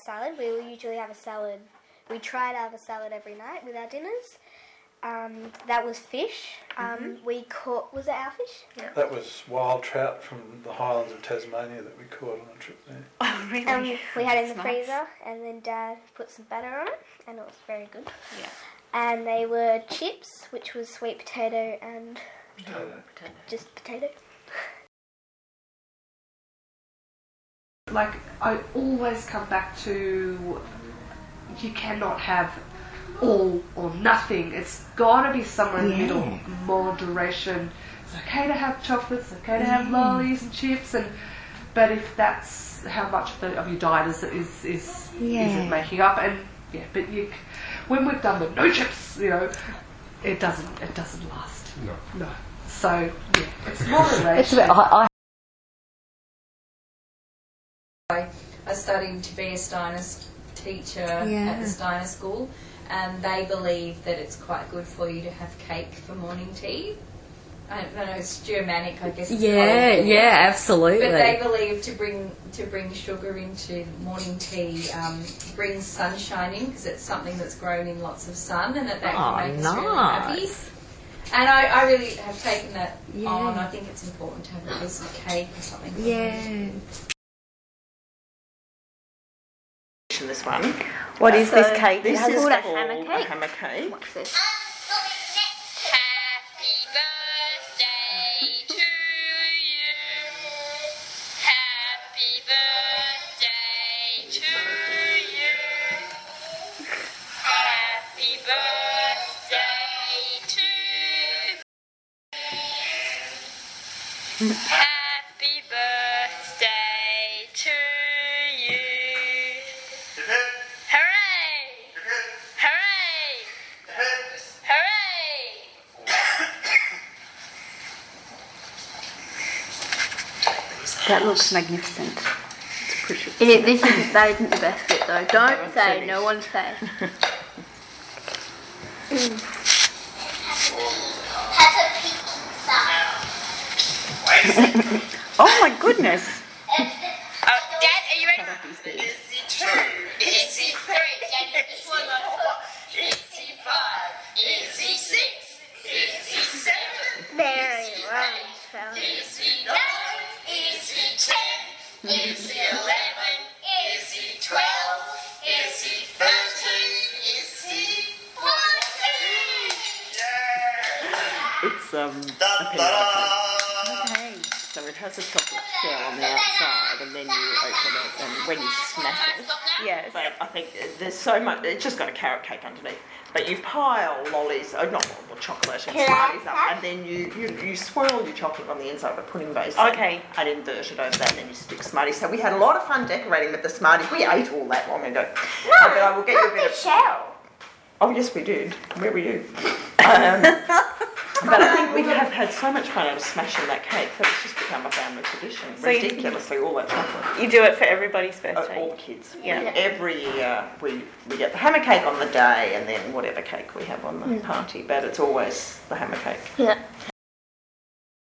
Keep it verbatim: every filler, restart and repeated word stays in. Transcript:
salad. We will usually have a salad. We try to have a salad every night with our dinners. Um, that was fish. Um, mm-hmm. We caught, was it our fish? Yeah. That was wild trout from the highlands of Tasmania that we caught on a trip there. Oh, really? Um, we had it in the That's freezer, nice. and then Dad put some butter on it, and it was very good. Yeah. And they were chips, which was sweet potato and Potato. just potato. Like, I always come back to, you cannot have all or nothing. It's got to be somewhere in the Yeah. middle. Moderation. It's okay to have chocolates, it's okay to have lollies and chips, and but if that's how much of, the, of your diet is is is, Yeah. is it making up, and yeah, but you, when we've done the no chips, you know, it doesn't it doesn't last. No. No. So yeah, it's moderation. It's a bit, I, I, I studied to be a Steiner teacher Yeah. at the Steiner School, and they believe that it's quite good for you to have cake for morning tea. I don't know, it's Germanic, I guess. It's yeah, called. yeah, absolutely. But they believe to bring to bring sugar into morning tea um, brings sunshine in, because it's something that's grown in lots of sun, and that that Oh, can make us really happy. nice. And I, I really have taken that Yeah. on. I think it's important to have a piece of cake or something. Yeah. This one. What is So this cake? This It's is called a called hammer cake. A hammer cake. What's this? Happy birthday to you. Happy birthday to you. Happy birthday to you. Happy birthday to you. Hooray! Hooray! Hooray! That looks magnificent. It's pretty. It is, this is, that isn't the best bit though. Don't haven't say, finished. no one say. Oh my goodness. Oh, Dad, are you ready? Easy two, easy three, Dad, this one on easy five, easy six, easy seven, Very well. easy nine, easy ten, easy eleven, easy twelve, easy thirteen, easy fourteen. It's um a peanut butter. Okay. So it has a chocolate shell on the outside, and then you open it, and when you smash it. Yes. But I think there's so much. It's just got a carrot cake underneath. But you pile lollies, oh, not lollies, chocolate and Can I Smarties up, have and then you, you you swirl your chocolate on the inside of a pudding basin. Okay. And invert it over that, and then you stick Smarties. So we had a lot of fun decorating with the Smarties. We ate all that long ago. No, uh, but I will get you a bit of shell. Oh yes, we did. Where were you? Um, but I think we have had so much fun out of smashing that cake that it's just become a family tradition. So you- Ridiculously, all that chocolate. You do it for everybody's Uh, birthday. all the kids. Yeah. We- every year we, we get the hammer cake on the day, and then whatever cake we have on the party. But it's always the hammer cake. Yeah.